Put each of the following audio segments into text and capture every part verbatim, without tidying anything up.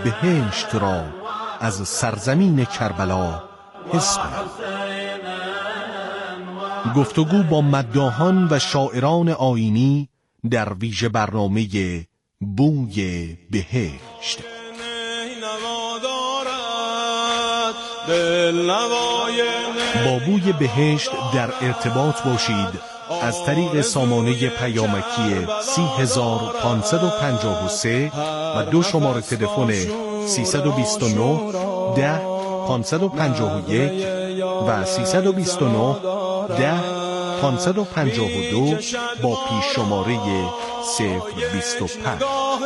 بهشت را از سرزمین کربلا حس کنم. گفتگو با مداحان و شاعران آیینی در ویژه برنامه بوی بهشت. با بوی بهشت در ارتباط باشید از طریق سامانه پیامکی سی هزار پانصد و پنجاه و سه و دو شماره تلفن سیصد و بیست و نه ده پانصد و پنجاه و یک و سیصد و بیست و نه ده پانصد و پنجاه و دو با پیش شماره صفر بیست و پنج.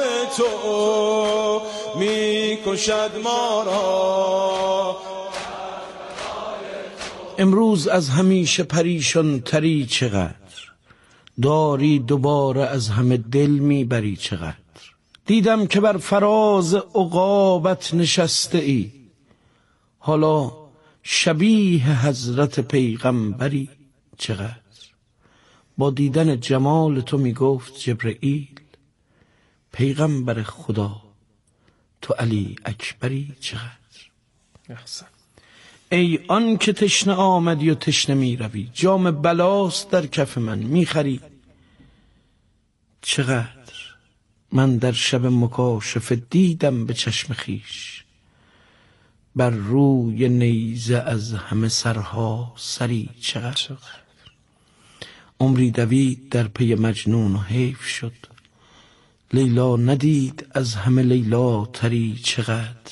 امروز از همیشه پریشان تری چقدر، داری دوباره از همه دل میبری چقدر. دیدم که بر فراز عقابت نشسته ای، حالا شبیه حضرت پیغمبری چقدر. با دیدن جمال تو میگفت جبرئیل، پیغمبر خدا تو علی اکبری چقدر. احسن. ای آن که تشنه آمدی و تشنه می روی، جام بلاست در کف من میخری چقدر. من در شب مکاشفه دیدم به چشم خیش، بر روی نیزه از همه سرها سری چقدر. عمری دوید در پی مجنون و حیف شد، لیلا ندید از همه لیلا تری چقدر.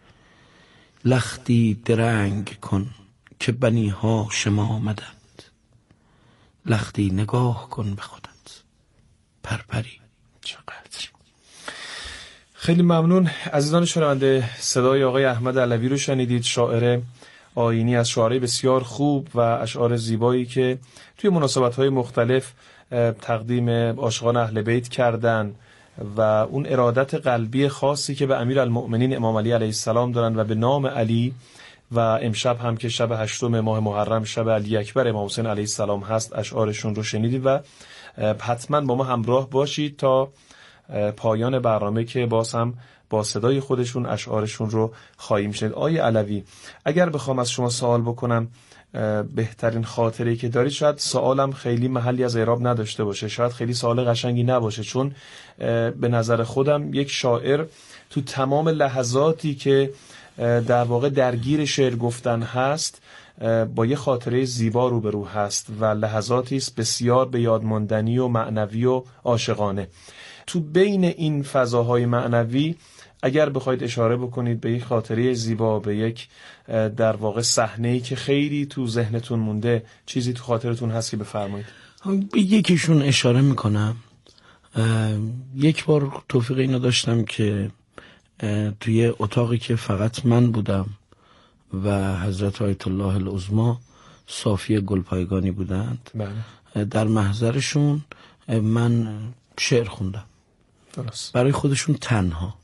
لختی درنگ کن که بنی هاشم آمدند، لختی نگاه کن به خودت پرپری چقدر. خیلی ممنون عزیزان شنونده. صدای آقای احمد علوی رو شنیدید، شاعر آیینی از شعرهای بسیار خوب و اشعار زیبایی که توی مناسبت‌های مختلف تقدیم عاشقان اهل بیت کردن و اون ارادت قلبی خاصی که به امیرالمؤمنین امام علی علیه السلام دارن و به نام علی، و امشب هم که شب هشتم ماه محرم شب علی اکبر امام حسین علیه السلام هست اشعارشون رو شنیدید و حتما با ما همراه باشید تا پایان برنامه که باز هم با صدای خودشون اشعارشون رو خواهیم شنید. آقای علوی، اگر بخوام از شما سوال بکنم، بهترین خاطره‌ای که دارید، شاید سوالم خیلی محلی از اعراب نداشته باشه، شاید خیلی سوال قشنگی نباشه، چون به نظر خودم یک شاعر تو تمام لحظاتی که در واقع درگیر شعر گفتن هست با یه خاطره زیبا روبرو هست و لحظاتی است بسیار به یاد ماندنی و معنوی و عاشقانه. تو بین این فضاهای معنوی اگر بخواید اشاره بکنید به یک خاطره زیبا، به یک در واقع صحنه‌ای که خیلی تو ذهنتون مونده، چیزی تو خاطرتون هست که بفرمایید. به یکیشون اشاره میکنم. یک بار توفیق اینو داشتم که توی اتاقی که فقط من بودم و حضرت آیت الله العظما صافی گلپایگانی بودند، بله. در محضرشون من شعر خوندم درست. برای خودشون تنها،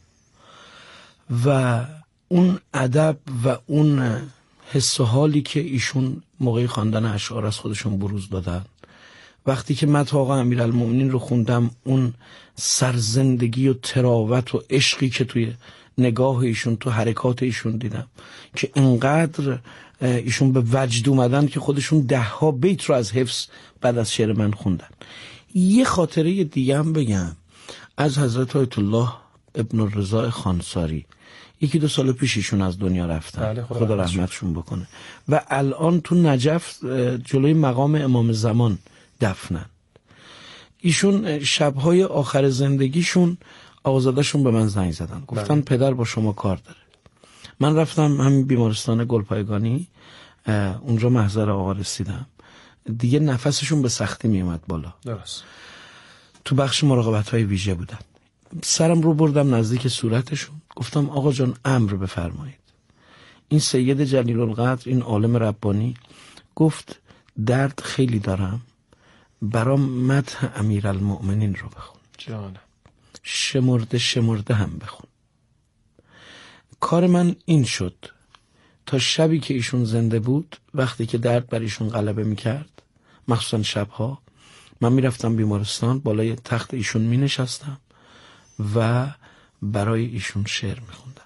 و اون ادب و اون حس و حالی که ایشون موقع خواندن اشعار از خودشون بروز دادن، وقتی که مدح آقا امیرالمؤمنین رو خوندم، اون سرزندگی و تراوت و عشقی که توی نگاه ایشون، تو حرکات ایشون دیدم که اینقدر ایشون به وجد اومدن که خودشون ده ها بیت رو از حفظ بعد از شعر من خوندن. یه خاطره دیگه هم بگم از حضرت آیت الله ابن الرضا خانساری. یکی دو سال پیش ایشون از دنیا رفتن، بله، خدا, خدا رحمتشون بکنه، و الان تو نجف جلوی مقام امام زمان دفنن. ایشون شبهای آخر زندگیشون آقازاده‌شون به من زنگ زدن، گفتن بله. پدر با شما کار داره. من رفتم همین بیمارستان گلپایگانی، اونجا محضر آقا رسیدم، دیگه نفسشون به سختی می اومد بالا، درست. تو بخش مراقبت‌های ویژه بودن. سرم رو بردم نزدیک صورتشون، گفتم آقا جان امر بفرمایید. این سید جلیل القدر، این عالم ربانی، گفت درد خیلی دارم، برام مدح امیرالمؤمنین رو بخون. جانم. شمرده شمرده هم بخون. کار من این شد تا شبی که ایشون زنده بود، وقتی که درد بر ایشون غلبه میکرد، مخصوصا شبها، من میرفتم بیمارستان، بالای تخت ایشون مینشستم و برای ایشون شعر میخوندم.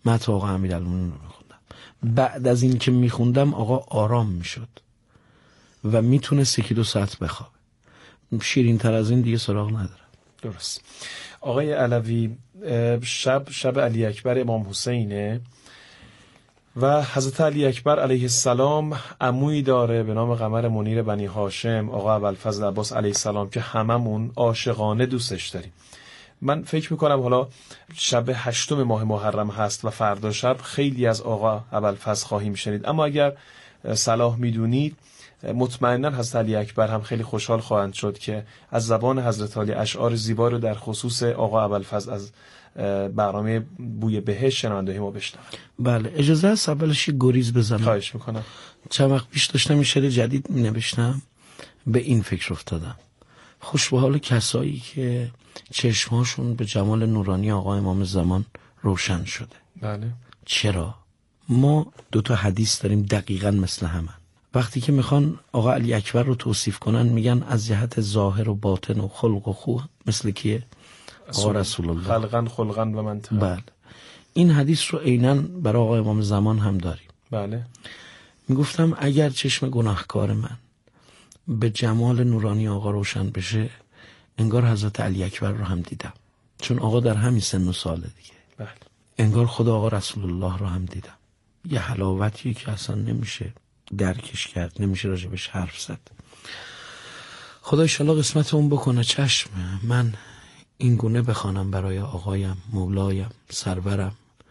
متن آقا امیرالمومنین رو میخوندم. بعد از این که میخوندم آقا آرام میشد و میتونست یکی دو ساعت بخوابه. شیرین تر از این دیگه سراغ ندارم. درست. آقای علوی، شب شب علی اکبر امام حسینه و حضرت علی اکبر علیه السلام عمویی داره به نام قمر منیر بنی هاشم، آقا ابوالفضل عباس علیه السلام، که هممون عاشقانه دوستش داریم. من فکر میکنم حالا شب هشتم ماه محرم هست و فردا شب خیلی از آقا ابوالفضل خواهیم شنید، اما اگر صلاح میدونید مطمئنا حضرت علی اکبر هم خیلی خوشحال خواهند شد که از زبان حضرت علی اشعار زیبا رو در خصوص آقا ابوالفضل از برنامه بوی بهشت شنونده ما بشنویم. بله، اجازه هست اولش گریز بزنم؟ خواهش میکنم. چند وقت پیش داشتم این شعر جدید می نوشتم، به این فکر افتادم: خوش به حال کسایی که چشمهاشون به جمال نورانی آقا امام زمان روشن شده. بله. چرا؟ ما دو تا حدیث داریم دقیقاً مثل همن. وقتی که میخوان آقا علی اکبر رو توصیف کنن میگن از جهت ظاهر و باطن و خلق و خو مثل کیه؟ آقا رسول الله. خلقاً خلقاً و منطقاً. بله. این حدیث رو عیناً برای آقا امام زمان هم داریم. بله. میگفتم اگر چشم گناهکار من به جمال نورانی آقا روشن بشه، انگار حضرت علی اکبر رو هم دیدم، چون آقا در همین سن و ساله دیگه. بله. انگار خدا آقا رسول الله رو هم دیدم. یه حلاوتی که اصلا نمیشه درکش کرد، نمیشه راجبش حرف زد. خدا انشالله قسمت اون بکنه. چشم من این گونه بخوانم برای آقایم، مولایم، سرورم،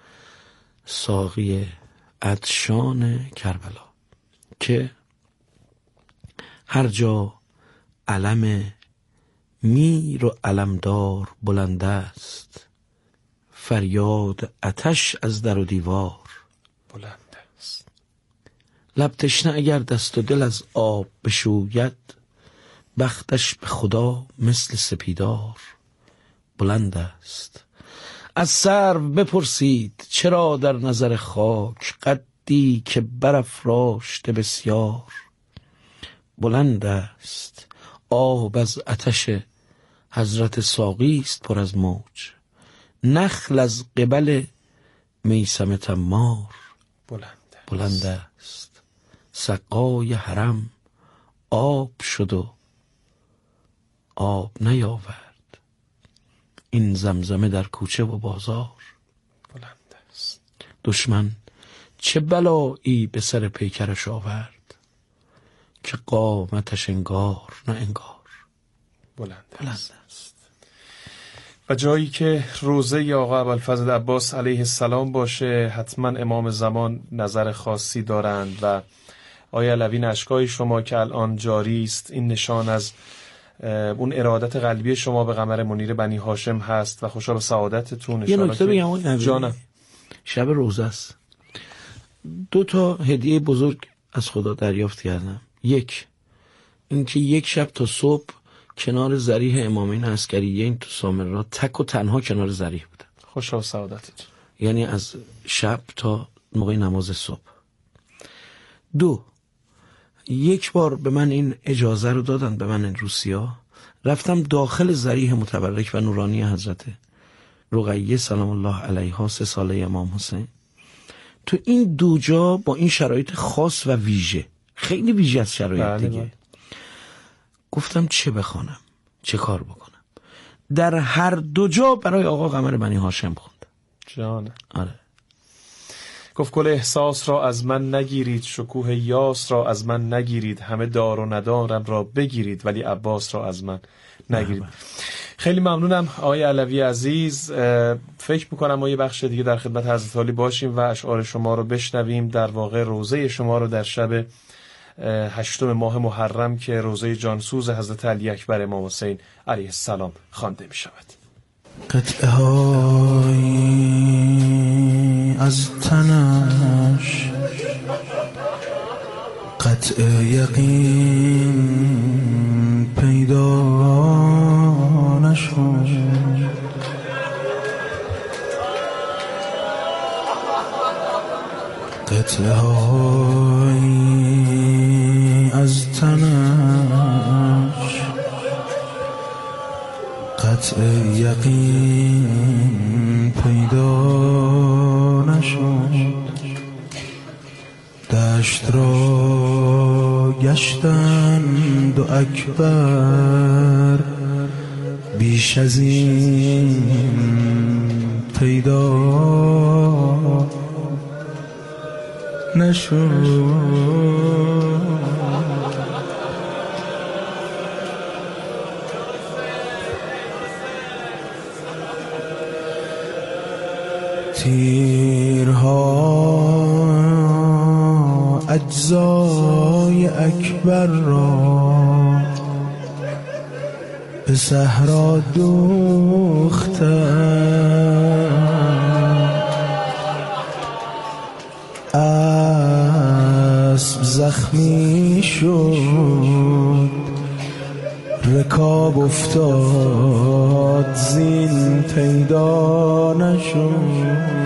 ساقی عطشان کربلا، که هر جا علم میر و علمدار بلند است، فریاد آتش از در و دیوار بلند است. لب تشنه اگر دست و دل از آب بشوید، بختش به خدا مثل سپیدار بلند است. از سرو بپرسید چرا در نظر خاک، قدی که برافراشته بسیار بلند است. آب از آتش حضرت ساقی است پر از موج، نخل از قبل میثم تمار بلند است. بلند است. سقای حرم آب شد و آب نیاورد، این زمزمه در کوچه و بازار بلند است. دشمن چه بلایی به سر پیکرش آورد، که قامتش انگار نه انگار بلند, بلند است. است. و جایی که روزه آقا ابوالفضل عباس علیه السلام باشه، حتما امام زمان نظر خاصی دارند و آیا علوی اشکای شما که الان جاری است این نشان از اون ارادت قلبی شما به قمر منیر بنی هاشم هست و خوشا به سعادتتون. یه نکته بگم جانم، شب روزه است. دو تا هدیه بزرگ از خدا دریافت کردم. یک، اینکه یک شب تا صبح کنار ذریح امامین عسکریین تو سامرا تک و تنها کنار ذریح بودم. خوشا به سعادتتون. یعنی از شب تا موقع نماز صبح. دو، یک بار به من این اجازه رو دادن، به من این روسیا، رفتم داخل ذریح متبرک و نورانی حضرت رقیه سلام الله علیها، سه ساله امام حسین. تو این دو جا با این شرایط خاص و ویژه، خیلی ویژه از شرایط بله دیگه بله. گفتم چه بخوانم، چه کار بکنم. در هر دو جا برای آقا قمر بنی هاشم خوندم. جانه. آره. گفت گل احساس را از من نگیرید، شکوه یاس را از من نگیرید، همه دار و ندارم را بگیرید، ولی عباس را از من نگیرید. بله. خیلی ممنونم آقای علوی عزیز. فکر میکنم ما یه بخش دیگه در خدمت حضرت علی باشیم و اشعار شما رو بشنویم. در واقع روزه شما رو در شب هشتم ماه محرم که روزه جانسوز حضرت علی اکبر امام حسین علیه السلام خوانده می شود. قطعه های از تنش قطع یقین پیدا نشد، قطعه های از تنش قطع یقین پیدا نشد. دشت را گشتند و اکبر بیش از این پیدا نشد. تیرها اجزای اکبر را به صحرا دوختند، اسب زخمی شد رکاب افتاد زین پیدا نشد.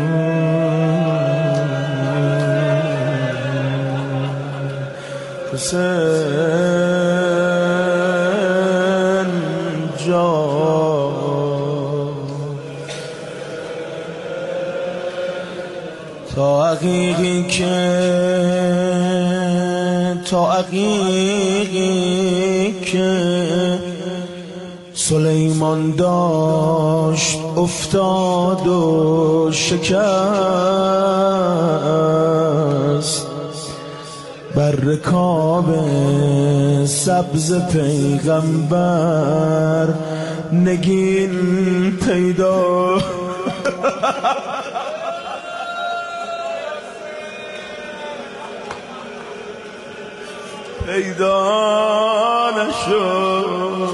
حسین جان تا عقیقی که تا عقیقی که سلیمان داشت افتاد و شکست، بر رکاب سبز پیغمبر نگین پیدا پیدا نشد.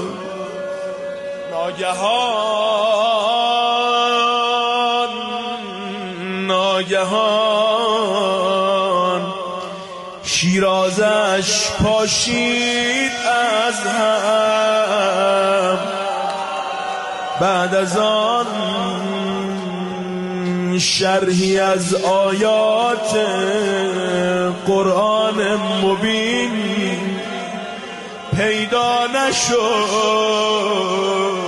ناگهان ناگهان شیرازش پاشید از هم، بعد از آن شرحی از آیات قرآن مبین پیدا نشد.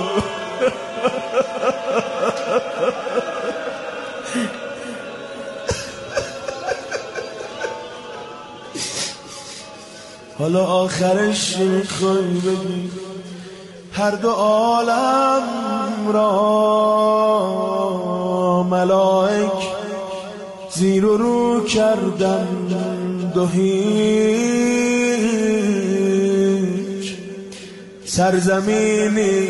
حالا آخرش میخوای بگی هر دو عالم را ملائک زیر و رو کردند و هیچ سرزمینی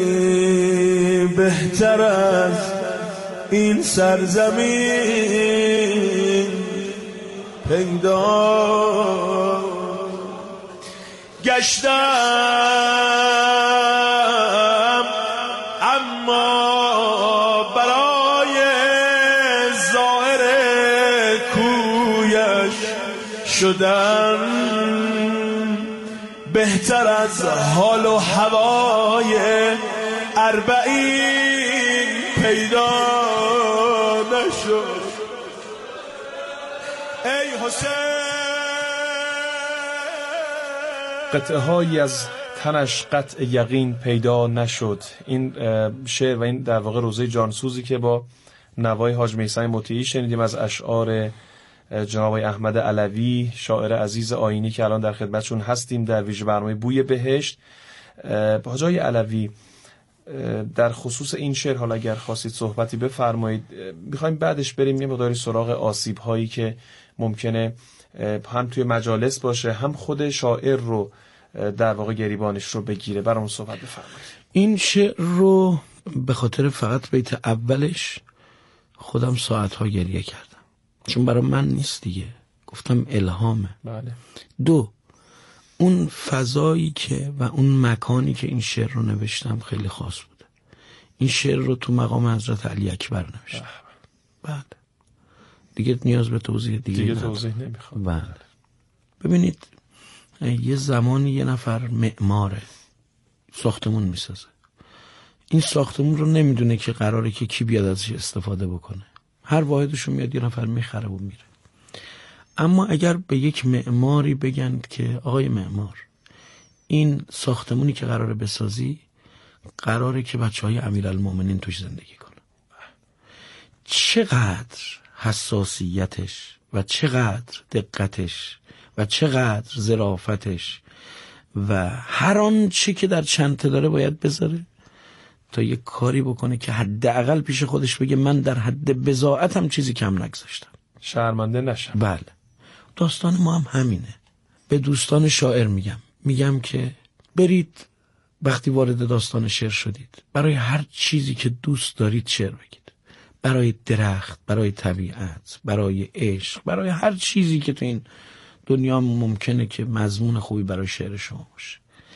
بهتر از این سرزمین پیدا گشتم، اما برای ظاهر کویش شدن بهتر از حال و هوای اربعین پیدا نشد. ای حسین قطعه هایی از تنش قطع یقین پیدا نشد. این شعر و این در واقع روزه جانسوزی که با نوای حاج میثم مطیعی شنیدیم از اشعار جناب احمد علوی شاعر عزیز آیینی که الان در خدمتشون هستیم در ویژه برنامه بوی بهشت. حاج علوی در خصوص این شعر حالا اگر خواستید صحبتی بفرمایید، میخوایم بعدش بریم یه مقداری سراغ آسیب هایی که ممکنه هم توی مجالس باشه هم خود شاعر رو در واقع گریبانش رو بگیره. برامون صحبت بفرمایید. این شعر رو به خاطر فقط بیت اولش خودم ساعتها گریه کردم، چون برای من نیست دیگه، گفتم الهامه. بله. دو، اون فضایی که و اون مکانی که این شعر رو نوشتم خیلی خاص بوده. این شعر رو تو مقام حضرت علی اکبر نوشتم. بله. دیگه نیاز به توضیح دیگه, دیگه توضیح نمیخوام. بله. ببینید یه زمانی یه نفر معماره، ساختمون میسازه. این ساختمون رو نمیدونه که قراره که کی بیاد ازش استفاده بکنه. هر واحدشو میاد یه نفر میخره و میره. اما اگر به یک معماری بگن که آقای معمار این ساختمونی که قراره بسازی قراره که بچهای امیرالمومنین توش زندگی کنن، چقدر حساسیتش و چقدر دقتش و چقدر ظرافتش و هر آن چی که در چنته داره باید بذاره تا یه کاری بکنه که حداقل پیش خودش بگه من در حد بضاعتم چیزی کم نگذاشتم، شرمنده نشم. بله. داستان ما هم همینه. به دوستان شاعر میگم میگم که برید وقتی وارد داستان شعر شدید برای هر چیزی که دوست دارید شعر بگید. برای درخت، برای طبیعت، برای عشق، برای هر چیزی که تو این دنیا ممکنه که مضمون خوبی برای شعر شما باشه.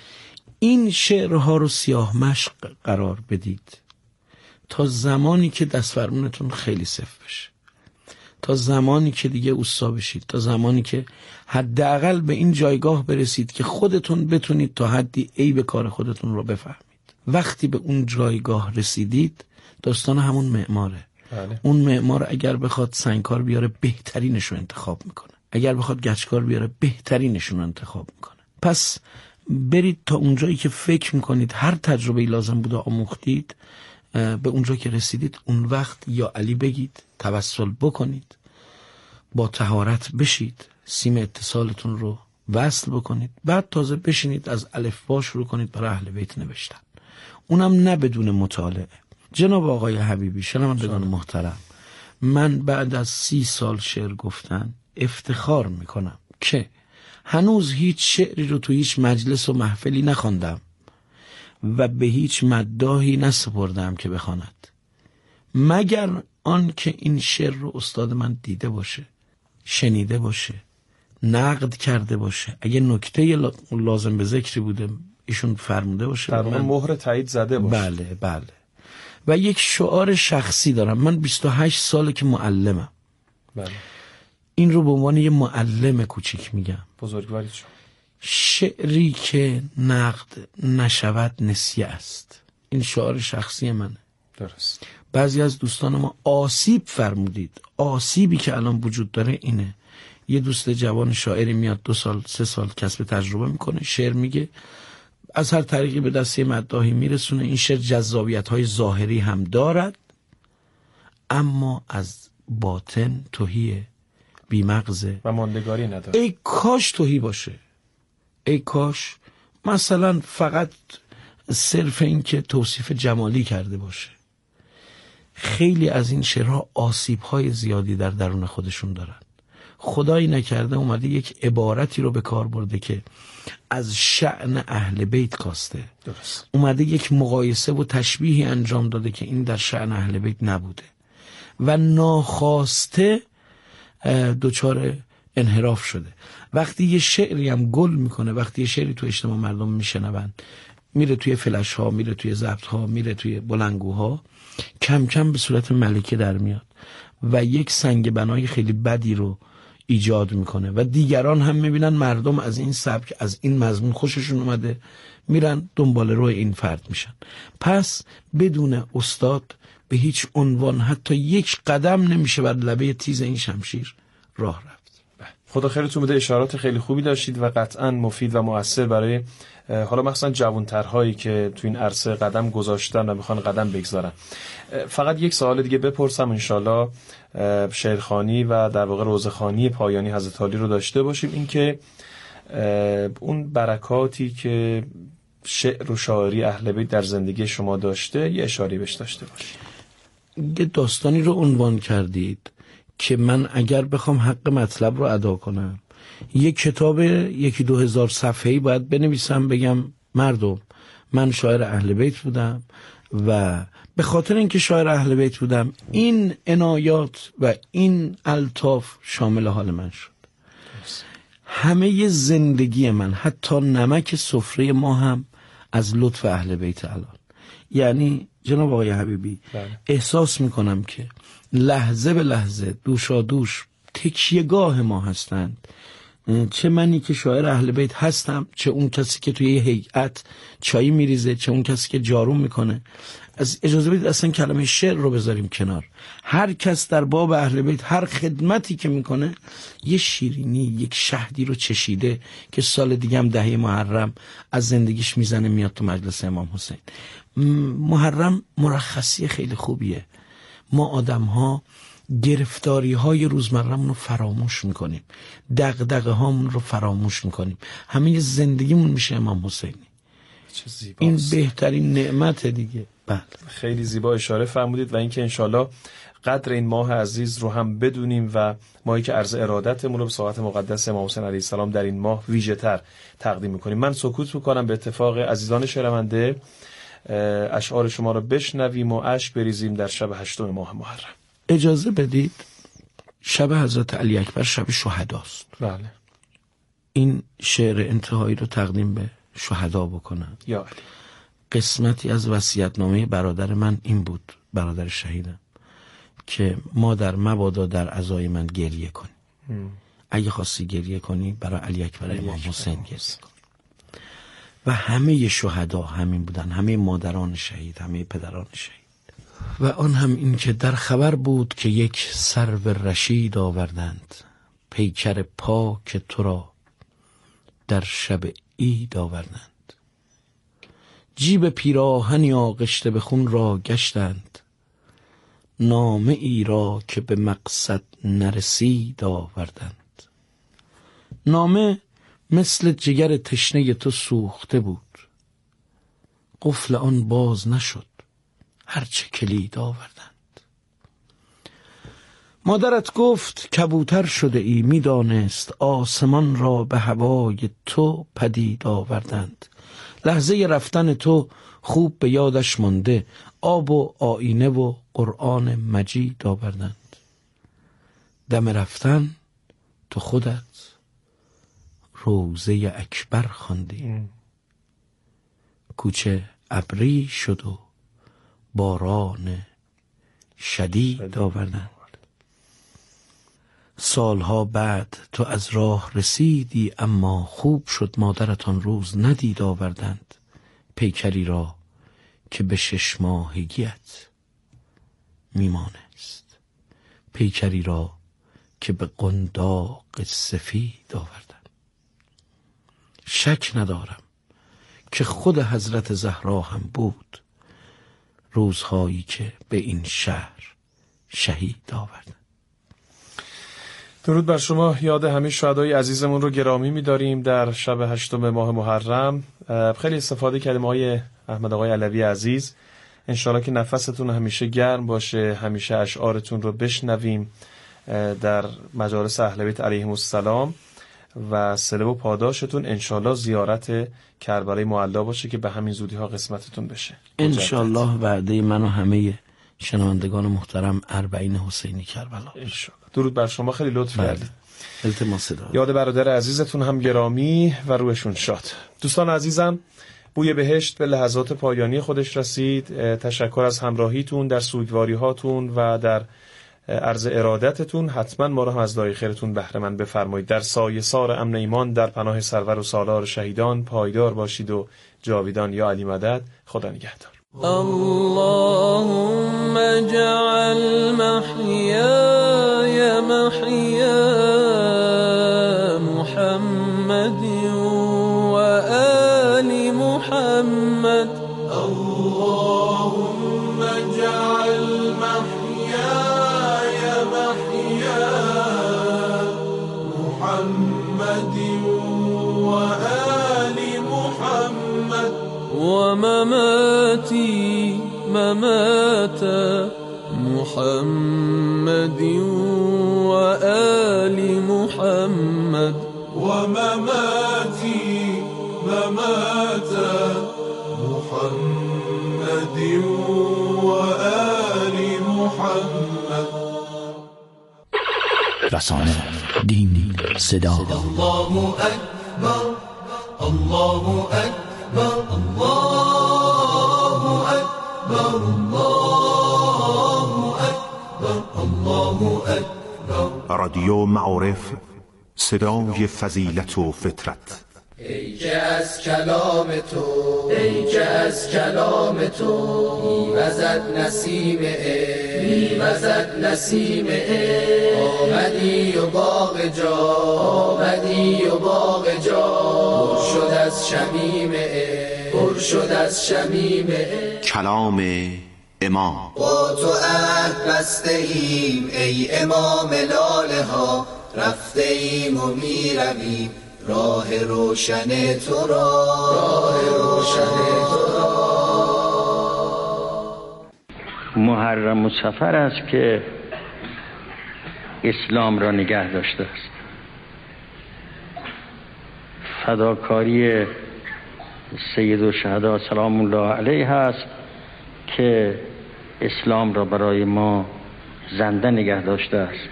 این شعرها رو سیاه مشق قرار بدید تا زمانی که دست فرمونتون خیلی صفر بشه، تا زمانی که دیگه اوستا بشید، تا زمانی که حداقل به این جایگاه برسید که خودتون بتونید تا حدی عیب کار خودتون رو بفهمید. وقتی به اون جایگاه رسیدید داستان همون معماره. بله. اون معمار اگر بخواد سنگکار بیاره بهترینش رو انتخاب میکنه، اگر بخواد گچکار بیاره بهترینش رو انتخاب میکنه. پس برید تا اونجایی که فکر میکنید هر تجربه‌ای لازم بوده آموختید، به اونجا که رسیدید اون وقت یا علی بگید، توسل بکنید، با طهارت بشید، سیم اتصالتون رو وصل بکنید، بعد تازه بشینید از الفبا شروع کنید برای اهل بیت نوشتن، اونم نه بدون مطالعه. جناب آقای حبیبی، شنوندگان محترم، من بعد از سی سال شعر گفتن افتخار میکنم که هنوز هیچ شعری رو تو هیچ مجلس و محفلی نخواندم و به هیچ مداحی نسپردم که بخواند، مگر آن که این شعر رو استاد من دیده باشه، شنیده باشه، نقد کرده باشه، اگه نکته لازم به ذکری بوده ایشون فرموده باشه، در اون مهر تایید زده باشه. بله بله. و یک شعار شخصی دارم. من بیست و هشت ساله که معلمم. بله. این رو به عنوان یه معلم کوچیک میگم. بزرگواری شما. شعری که نقد نشود نسیه است. این شعار شخصی منه. درست. بعضی از دوستان ما آسیب فرمودید. آسیبی که الان وجود داره اینه. یه دوست جوان شاعری میاد دو سال سه سال کسب تجربه میکنه، شعر میگه، از هر طریقی به دسته مداحی میرسونه. این شعر جذابیت های ظاهری هم دارد اما از باطن تهیه، بیمغزه و ماندگاری نداره. ای کاش تهی باشه، ای کاش مثلا فقط صرف این که توصیف جمالی کرده باشه. خیلی از این شعرها آسیب‌های زیادی در درون خودشون دارن. خدایی نکرده اومده یک عبارتی رو به کار برده که از شأن اهل بیت کاسته. درست. اومده یک مقایسه و تشبیهی انجام داده که این در شأن اهل بیت نبوده و ناخواسته دوچار انحراف شده. وقتی یه شعری هم گل میکنه، وقتی یه شعری تو اجتماع مردم میشنون، میره توی فلش ها، میره توی ضبط ها، میره توی بلندگوها، کم کم به صورت ملکه در میاد و یک سنگ بنای خیلی بدی رو ایجاد میکنه و دیگران هم میبینن مردم از این سبک، از این مضمون خوششون اومده، میرن دنبال روی این فرد میشن. پس بدون استاد به هیچ عنوان حتی یک قدم نمیشه بر لبه تیز این شمشیر راه رفت. خدا خیرتون بده. اشارات خیلی خوبی داشتید و قطعا مفید و مؤثر برای حالا مخصوصا جوانترهایی که تو این عرصه قدم گذاشتن و میخوان قدم بگذارن. فقط یک سوال دیگه بپرسم، انشالله شعرخوانی و در واقع روزخوانی پایانی حضرت علی رو داشته باشیم. این که اون برکاتی که شعر و شاعری اهل بیت در زندگی شما داشته یه اشاره بهش داشته باشید. یه داستانی رو عنوان کردید که من اگر بخوام حق مطلب رو ادا کنم یک کتاب یکی دو هزار صفحه‌ای باید بنویسم، بگم مردم من شاعر اهل بیت بودم و به خاطر اینکه شاعر اهل بیت بودم این عنایات و این الطاف شامل حال من شد. همه زندگی من، حتی نمک سفره ما هم از لطف اهل بیت الان. یعنی جناب آقای حبیبی بله. احساس میکنم که لحظه به لحظه دوشا دوش تکیهگاه ما هستند، چه منی که شاعر اهل بیت هستم، چه اون کسی که توی یه هیئت چای میریزه، چه اون کسی که جارو میکنه. از اجازه بدید اصلا کلمه شعر رو بذاریم کنار. هر کس در باب اهل بیت هر خدمتی که میکنه یه شیرینی، یک شهدی رو چشیده که سال دیگه هم دهه محرم از زندگیش میزنه میاد تو مجلس امام حسین. محرم مرخصی خیلی خوبیه. ما آدم ها گرفتاری های روزمرمون رو فراموش میکنیم، دغدغه هامون رو فراموش میکنیم، همه زندگیمون میشه امام حسینی. چه زیباست. این بهترین نعمت دیگه. بله خیلی زیبا اشاره فرمودید و اینکه انشالله قدر این ماه عزیز رو هم بدونیم و ماهی که عرض ارادتمون رو به ساعت مقدس امام حسین علیه السلام در این ماه ویژه تر تقدیم میکنیم. من سکوت میکنم به اتفاق عزیزان شنونده، اشعار شما رو بشنویم و اشک بریزیم در شب هشتم ماه محرم. اجازه بدید، شب حضرت علی اکبر شب شهداست. بله. این شعر انتهایی رو تقدیم به شهدا بکنم. یا علی. قسمتی از وصیت‌نامه برادر من این بود، برادر شهیدم، که مادر مبادا در عزای من گریه کنی. هم. اگه خواستی گریه کنی برای علی اکبر امام حسین گریه کن. و همه شهدا همین بودن، همه مادران شهید، همه پدران شهید. و آن هم این که در خبر بود که یک سرو رشید آوردند، پیکر پاک تو را در شب عید آوردند. جیب پیراهنی آغشته به خون را گشتند، نامه ای را که به مقصد نرسید آوردند. نامه مثل جگر تشنه تو سوخته بود، قفل آن باز نشد هرچه کلید آوردند. مادرت گفت کبوتر شده ای، میدانست آسمان را به هوای تو پدید آوردند. لحظه رفتن تو خوب به یادش مانده، آب و آینه و قرآن مجید آوردند. دم رفتن تو خودت روزه اکبر خواندی، کوچه ابری شد و باران شدید آوردند. سالها بعد تو از راه رسیدی، اما خوب شد مادرتان روز ندید آوردند. پیکری را که به شش ماهگیت میمانست، پیکری را که به قنداق سفید آوردند. شک ندارم که خود حضرت زهرا هم بود روزهایی که به این شهر شهید آوردند. درود بر شما. یاد همه شهدای عزیزمون رو گرامی می‌داریم در شب هشتم ماه محرم. خیلی استفاده کردیم آقای احمد آقای علوی عزیز. انشالله که نفستون همیشه گرم باشه، همیشه اشعارتون رو بشنویم در مجالس اهل بیت علیهم السلام و صله و پاداشتون انشالله زیارت کربلای معلا باشه که به همین زودی ها قسمتتون بشه. انشالله وعده من و همه شنوندگان محترم اربعین حسینی کربلا. انشالله. درود بر شما، خیلی لطف کردید. التماس دارم. یاد برادر عزیزتون هم گرامی و روحشون شاد. دوستان عزیزم، بوی بهشت به لحظات پایانی خودش رسید. تشکر از همراهیتون در سوگواری هاتون و در عرض ارادتتون. حتما ما را هم از دعای خیرتون بهره مند بفرمایید. در سایه سار امن ایمان در پناه سرور و سالار شهیدان پایدار باشید و جاویدان. یا علی مدد. خدا نگهدار. اللهم اجعل محیای محیا محمد و آل محمد. اللهم اجعل محیای محیا محمد و آل محمد و مماتي ممات محمد وآل محمد ومماتي ممات محمد وآل محمد. رسانه، دین، صدا. الله اکبر الله اکبر الله اکبر الله اکبر الله اکبر. رادیو معارف، صدای فضیلت و فطرت. ای که از کلام تو ای که از کلام تو میوزد نسیم عشق میوزد نسیم عشق. آمدی و باغ جا آمدی و باغ جا پر شد از شمیم عشق پر شد از شمیم عشق. کلام امام. با تو عهد بسته ایم ای امام لاله ها، رفته ایم و می رویم راه روشن تو را، راه روشن تو را. محرم و صفر است که اسلام را نگه داشته است. فداکاری سید الشهدا سلام الله علیه است که اسلام را برای ما زنده نگه داشته است.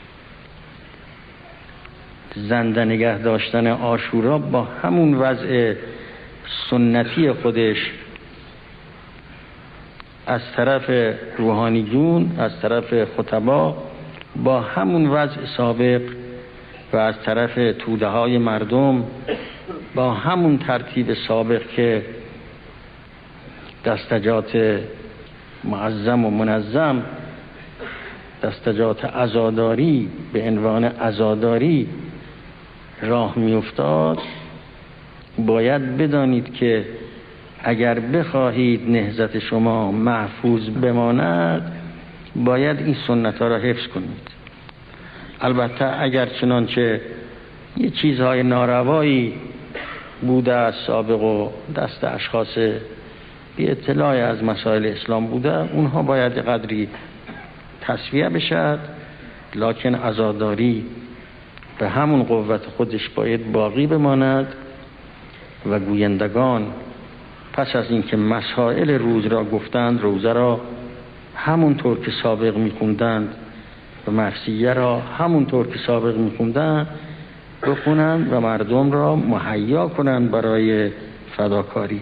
زنده نگه داشتن عاشورا با همون وضع سنتی خودش از طرف روحانیون، از طرف خطبا، با همون وضع سابق و از طرف توده های مردم با همون ترتیب سابق که دستجات معظم و منظم، دستجات عزاداری به عنوان عزاداری راه می افتاد، باید بدانید که اگر بخواهید نهضت شما محفوظ بماند باید این سنت ها را حفظ کنید. البته اگر چنانچه یه چیزهای ناروایی بوده از سابق و دست اشخاص بی اطلاع از مسائل اسلام بوده، اونها باید قدری تصفیه بشد، لکن عزاداری به همون قوت خودش باید باقی بماند و گویندگان پس از اینکه مسائل روز را گفتند روزه را همونطور که سابق می‌خوندند و مرثیه را همونطور که سابق می‌خوندند بخونند و مردم را مهیا کنند برای فداکاری.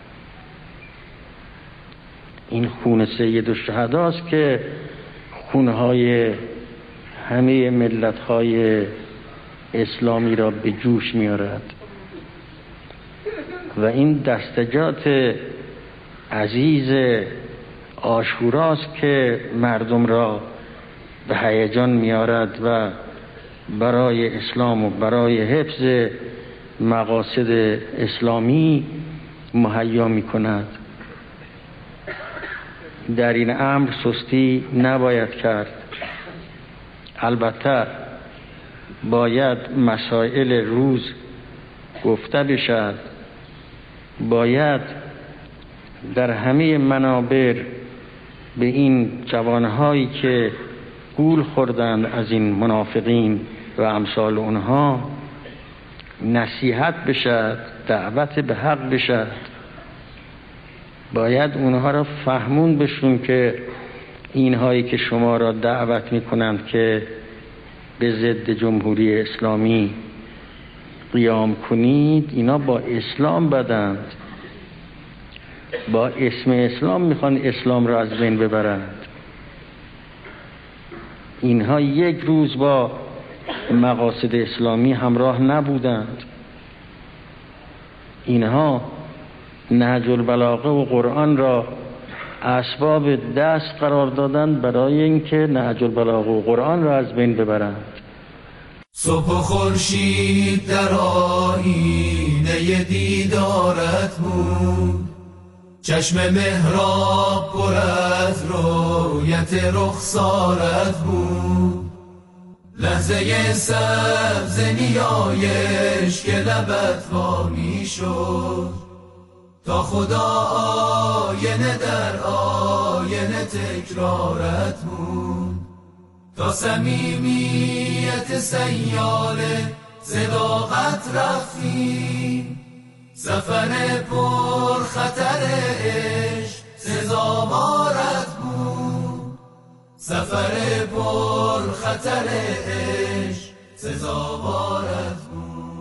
این خون سید الشهدا است که خونهای همه ملت‌های اسلامی را به جوش می‌آورد و این دستجات عزیز عاشوراست که مردم را به هیجان می‌آورد و برای اسلام و برای حفظ مقاصد اسلامی مهیا می‌کند. در این امر سستی نباید کرد. البته باید مسائل روز گفته بشد، باید در همه منابر به این جوانهایی که گول خوردند از این منافقین و امثال اونها نصیحت بشد، دعوت به حق بشد. باید اونها را فهمون بشون که اینهایی که شما را دعوت میکنند که به ضد جمهوری اسلامی قیام کنید، اینا با اسلام بدند، با اسم اسلام میخوان اسلام را از بین ببرند. اینها یک روز با مقاصد اسلامی همراه نبودند. اینها نهج البلاغه و قرآن را اسباب دست قرار دادند برای اینکه نهج البلاغه و قرآن را از بین ببرند. صبح و خورشید در آیینه دیدارت بود، چشم محراب پر از رویت رخسارت بود، لحظه سبز نیایش که لبت وا می شد، تا خدا آینه در آینه تکرارت بود، تا صمیمیت سیاله صداقت رفتیم، سفر پر خطر عشق سزاوارت بود، سفر پر خطر عشق سزاوارت بود.